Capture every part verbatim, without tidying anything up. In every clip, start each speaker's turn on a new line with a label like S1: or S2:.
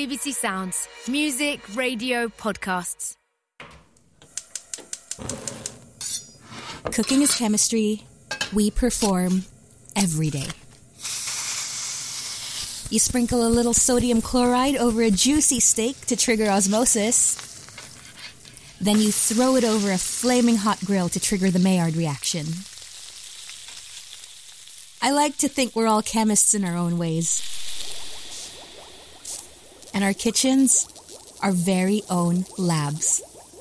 S1: B B C Sounds. Music, radio, podcasts.
S2: Cooking is chemistry. We perform every day. You sprinkle a little sodium chloride over a juicy steak to trigger osmosis. Then you throw it over a flaming hot grill to trigger the Maillard reaction. I like to think we're all chemists in our own ways. And our kitchens are very own labs.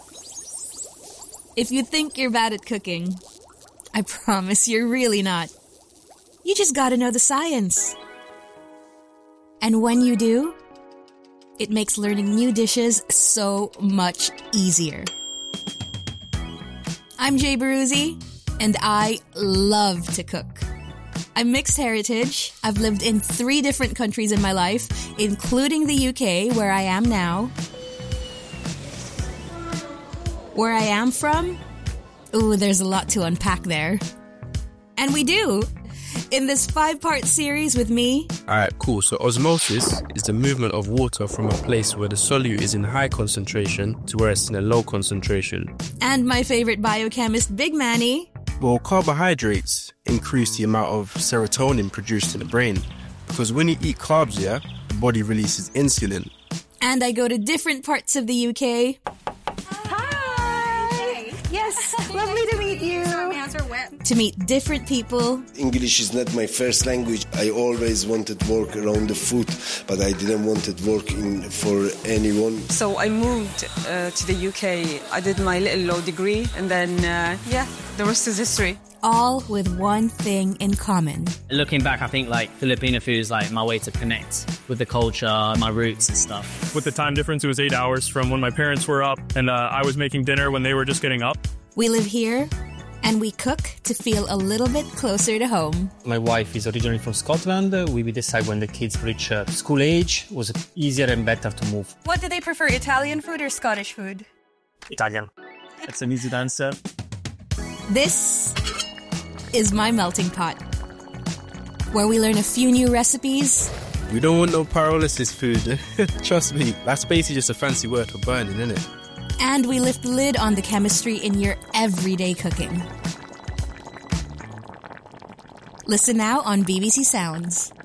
S2: If you think you're bad at cooking, I promise you're really not. You just gotta know the science. And when you do, it makes learning new dishes so much easier. I'm Jay Baruzzi, and I love to cook. I'm mixed heritage. I've lived in three different countries in my life, including the U K, where I am now. Where I am from? Ooh, there's a lot to unpack there. And we do, in this five-part series with me.
S3: Alright, cool. So osmosis is the movement of water from a place where the solute is in high concentration to where it's in a low concentration.
S2: And my favorite biochemist, Big Manny.
S3: Well, carbohydrates increase the amount of serotonin produced in the brain. Because when you eat carbs, yeah, the body releases insulin.
S2: And I go to different parts of the U K.
S4: Hi! Yes, lovely to meet you. Sorry, my hands are wet.
S2: To meet different people.
S5: English is not my first language. I always wanted to work around the food, but I didn't want to work in for anyone.
S6: So I moved uh, to the U K. I did my little law degree, and then, uh, yeah, the rest is history.
S2: All with one thing in common.
S7: Looking back, I think like Filipino food is like my way to connect with the culture, my roots and stuff.
S8: With the time difference, it was eight hours from when my parents were up and uh, I was making dinner when they were just getting up.
S2: We live here and we cook to feel a little bit closer to home.
S9: My wife is originally from Scotland. We decided when the kids reach uh, school age, it was easier and better to move.
S4: What do they prefer, Italian food or Scottish food?
S9: Italian.
S8: That's an easy answer.
S2: This is my melting pot, where we learn a few new recipes.
S3: We don't want no pyrolysis food. Trust me, that's basically just a fancy word for burning, isn't it?
S2: And we lift the lid on the chemistry in your everyday cooking. Listen now on B B C Sounds.